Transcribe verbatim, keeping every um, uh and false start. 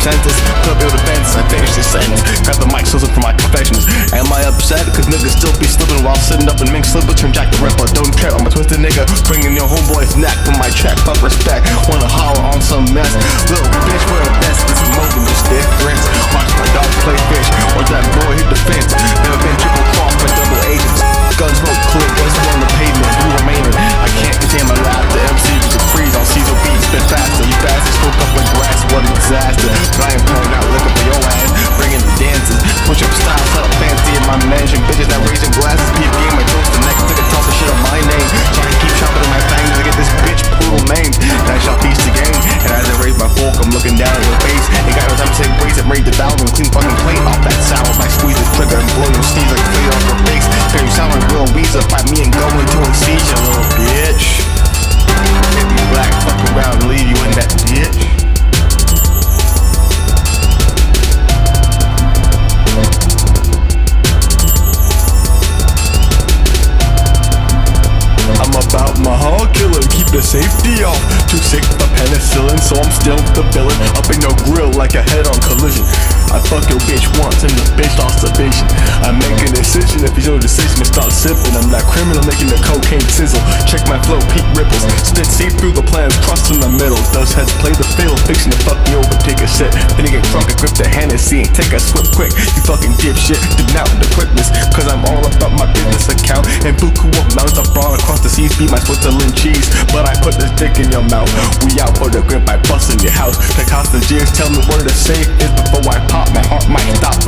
sentence. Put up your defense, I finish this sentence. Grab the mic, listen for my confessions. Am I upset? Cause niggas still be slipping while sitting up in mink slippers. Turn Jack the Ripper, don't care, I'm a twisted nigga. Bringing your homeboy's neck for my check, fuck respect. Wanna holler on some mess. Little bitch, wear a vest, get some more than just their threats. Watch my dog play fish, or that boy hit the fence. Never been triple crossed by double agents. Guns smoke clear, guns on the pavement, who remaining? I can't contain my laugh, the M C was a freeze on Caesar beats, spin faster. You bastards spoke up like grass, what a disaster. But I ain't pouring out liquor for your ass, bringing the dances. Switch up style, set up fancy in my mansion. Bitches that raising glasses, P P in my toast, the next nigga talking shit on my name. So I can keep chopping in my fangs to get this bitch poodle named. And I shall piece the game, and as I raise my fork, I'm looking down at your face. Ain't got no time to say brace it, raise the thousand, clean fucking plate off that salad. I squeeze the trigger and blow your sneeze like fade off your face. Hear you sound like Will Weezer, fight me and go into a seizure, little bitch. If you black, fuck around and leave you in that ditch. I'm about my hard killer, keep the safety off. Too sick for penicillin, so I'm still the villain. Up in your grill like a head-on collision. I fuck your bitch once and the bitch lost the vision. I make a decision, if it's your decision to start sipping. I'm that criminal making the cocaine sizzle. Check my flow, peak ripples. Spit see through the plans, cross in the middle. Does heads play the fiddle, fixing to fuck me over, take a sip. Then you get drunk and grip the Hennessy and take a swip quick. You fucking dipshit, denounce the quickness. Cause I'm all about my business account. And buku amounts of bar across the seas, be my Switzerland cheese. But I put this dick in your mouth. We out for the grip, I bust in your house. The hostages tell me where the safe is before I pop. My heart might stop